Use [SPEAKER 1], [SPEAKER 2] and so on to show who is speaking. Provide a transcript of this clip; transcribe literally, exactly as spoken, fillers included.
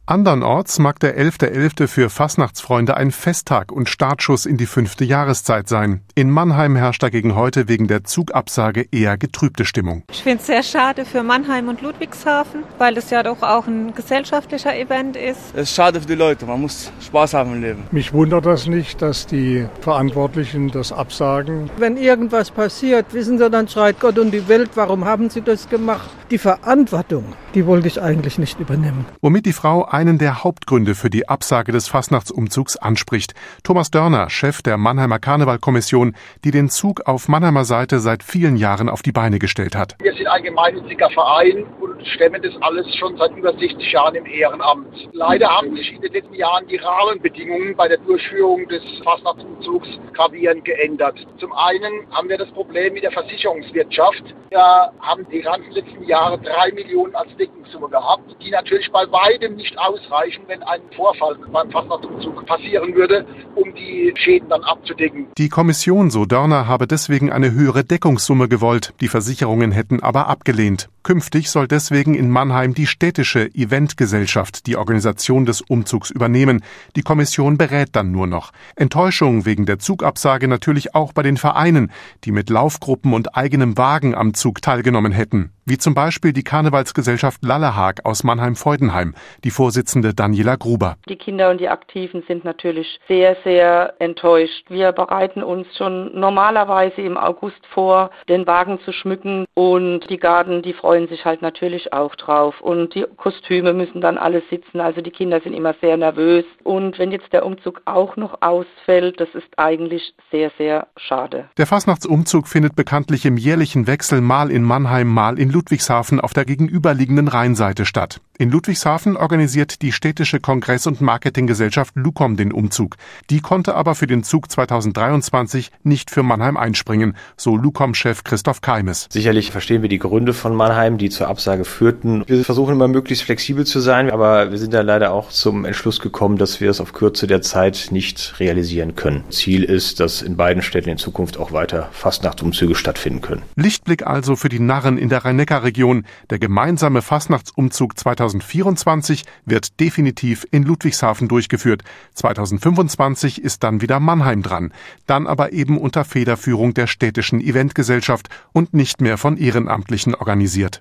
[SPEAKER 1] Andernorts mag der elfter elfter für Fastnachtsfreunde ein Festtag und Startschuss in die fünfte Jahreszeit sein. In Mannheim herrscht dagegen heute wegen der Zugabsage eher getrübte Stimmung.
[SPEAKER 2] Ich finde es sehr schade für Mannheim und Ludwigshafen, weil es ja doch auch ein gesellschaftlicher Event ist.
[SPEAKER 3] Es ist schade für die Leute, man muss Spaß haben im Leben.
[SPEAKER 4] Mich wundert das nicht, dass die Verantwortlichen das absagen.
[SPEAKER 5] Wenn irgendwas passiert, wissen Sie, dann schreit Gott und die Welt, warum haben Sie das gemacht? Die Verantwortung, die wollte ich eigentlich nicht übernehmen.
[SPEAKER 1] Womit die Frau einen der Hauptgründe für die Absage des Fastnachtsumzugs anspricht. Thomas Dörner, Chef der Mannheimer Karnevalkommission, die den Zug auf Mannheimer Seite seit vielen Jahren auf die Beine gestellt hat.
[SPEAKER 6] Wir sind ein gemeinnütziger Verein und stemmen das alles schon seit über sechzig Jahren im Ehrenamt. Leider haben sich in den letzten Jahren die Rahmenbedingungen bei der Durchführung des Fastnachtsumzugs gravierend geändert. Zum einen haben wir das Problem mit der Versicherungswirtschaft. Wir haben die ganzen letzten Jahre drei Millionen als Deckungssumme gehabt, die natürlich bei weitem nicht ausreichen, wenn ein Vorfall beim Fastnachtsumzug passieren würde, um die Schäden dann abzudecken.
[SPEAKER 1] Die Kommission, so Dörner, habe deswegen eine höhere Deckungssumme gewollt. Die Versicherungen hätten aber abgelehnt. Künftig soll deswegen in Mannheim die städtische Eventgesellschaft die Organisation des Umzugs übernehmen. Die Kommission berät dann nur noch. Enttäuschung wegen der Zugabsage natürlich auch bei den Vereinen, die mit Laufgruppen und eigenem Wagen am Zug teilgenommen hätten. Wie zum Beispiel die Karnevalsgesellschaft Lallehaag aus Mannheim-Feudenheim, die Vorsitzende Daniela Gruber.
[SPEAKER 7] Die Kinder und die Aktiven sind natürlich sehr, sehr enttäuscht. Wir bereiten uns schon normalerweise im August vor, den Wagen zu schmücken, und die Garden, die freuen sich halt natürlich auch drauf. Und die Kostüme müssen dann alle sitzen, also die Kinder sind immer sehr nervös. Und wenn jetzt der Umzug auch noch ausfällt, das ist eigentlich sehr, sehr schade.
[SPEAKER 1] Der Fastnachtsumzug findet bekanntlich im jährlichen Wechsel mal in Mannheim, mal in Ludwigshafen auf der gegenüberliegenden Rheinseite statt. In Ludwigshafen organisiert die städtische Kongress- und Marketinggesellschaft Lucom den Umzug. Die konnte aber für den Zug zweitausenddreiundzwanzig nicht für Mannheim einspringen, so Lucom-Chef Christoph Keimes.
[SPEAKER 8] Sicherlich verstehen wir die Gründe von Mannheim, die zur Absage führten. Wir versuchen immer möglichst flexibel zu sein, aber wir sind da leider auch zum Entschluss gekommen, dass wir es auf Kürze der Zeit nicht realisieren können. Ziel ist, dass in beiden Städten in Zukunft auch weiter Fastnachtsumzüge stattfinden können.
[SPEAKER 1] Lichtblick also für die Narren in der Rhein-Neckar-Region. Der gemeinsame Fastnachtsumzug zweitausendvierundzwanzig wird definitiv in Ludwigshafen durchgeführt. zweitausendfünfundzwanzig ist dann wieder Mannheim dran. Dann aber eben unter Federführung der städtischen Eventgesellschaft und nicht mehr von Ehrenamtlichen organisiert.